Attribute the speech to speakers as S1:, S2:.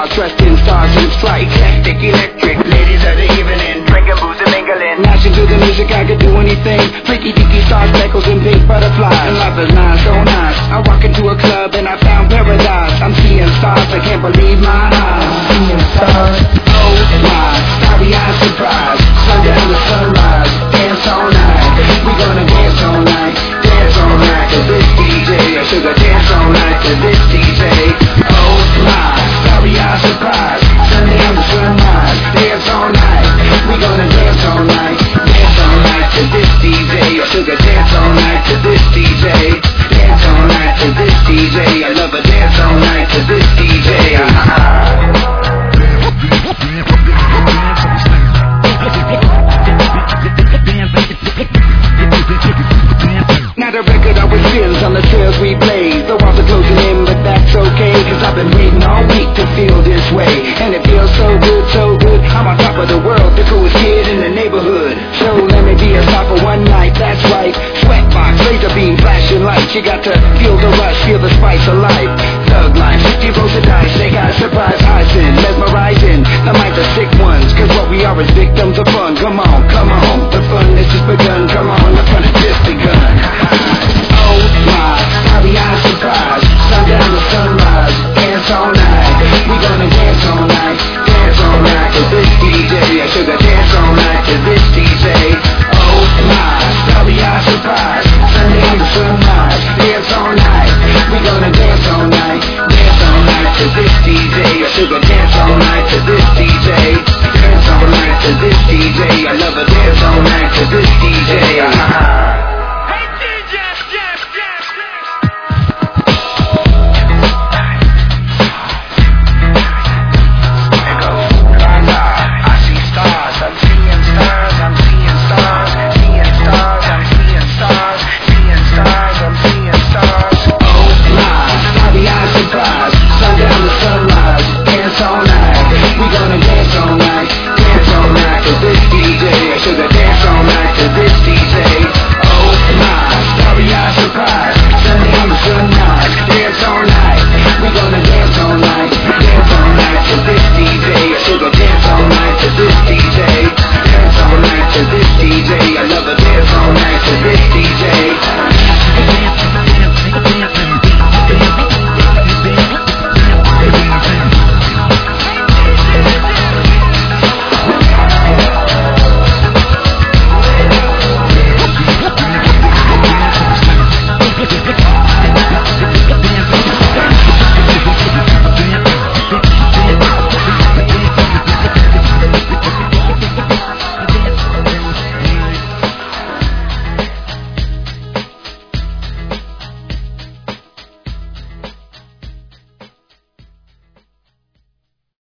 S1: stars dressed in stars in flight. Eclectic, electric, ladies of the evening, drinking, booze and mingling. Matching to the music, I could do anything. Freaky deaky stars, speckles and pink butterflies. And life is nice, so nice. I walk into a club and I found paradise. I'm seeing stars, I can't believe my eyes. Seeing stars, oh my, starry-eyed surprise. Sundown to sunrise, dance all night. We gonna dance all night, dance all night to this DJ. I sugar dance all night to this DJ. Oh my, starry-eyed surprise. Sundown to sunrise, dance all night. We gonna dance all night, dance all night to this DJ. I sugar dance all night to this DJ. Dance all night to this DJ. I love a dance all night to this DJ. Now the record always spins on the trails we blaze. The walls are closing in, but that's okay, cause I've been waiting all week to feel this way. And it feels so good, so good. I'm on top of the world, the coolest kid in the neighborhood. So let me be a star for one night, that's right. Sweatbox, laser beam, flashing lights. You got to feel the rush, feel the spice of life. Thug life, 50 rolls of dice, they got surprise eyes in, mesmerizing. The minds are sick ones, cause what we are is victims of fun. Come on, the fun has just begun. Come on, the fun has just begun. Oh my, starry-eyed surprise. Sundown to sunrise, dance all night. We gonna dance all night, dance all night to this DJ. I sugar dance all night to this DJ. Oh my, starry-eyed surprise. Sundown to sunrise, dance all night. We gonna dance all night, dance all night to this DJ. I sugar dance all night to this DJ. Dance all night to this DJ. I love a dance all night to this DJ.